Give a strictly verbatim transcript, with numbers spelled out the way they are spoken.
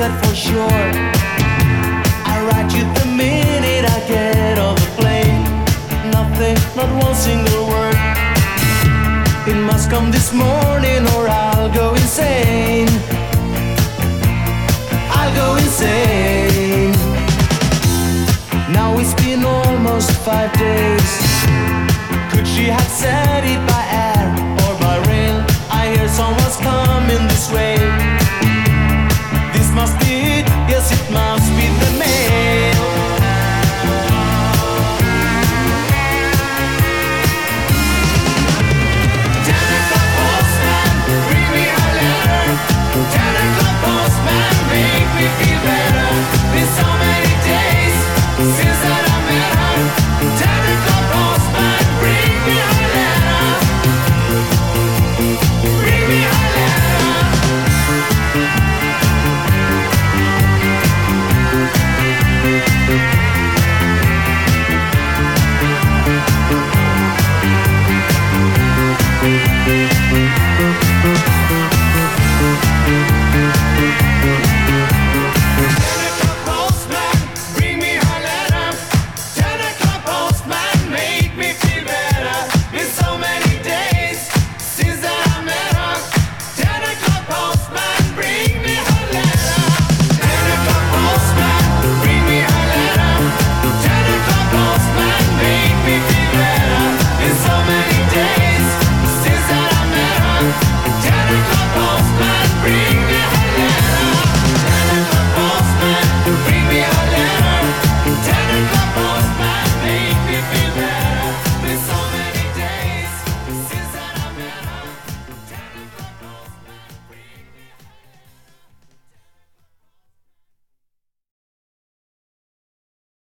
said for sure. I write you the minute I get off the plane. Nothing, not one single word. It must come this morning or I'll go insane. I'll go insane. Now it's been almost five days. Could she have said it by air or by rail? I hear someone's coming this way.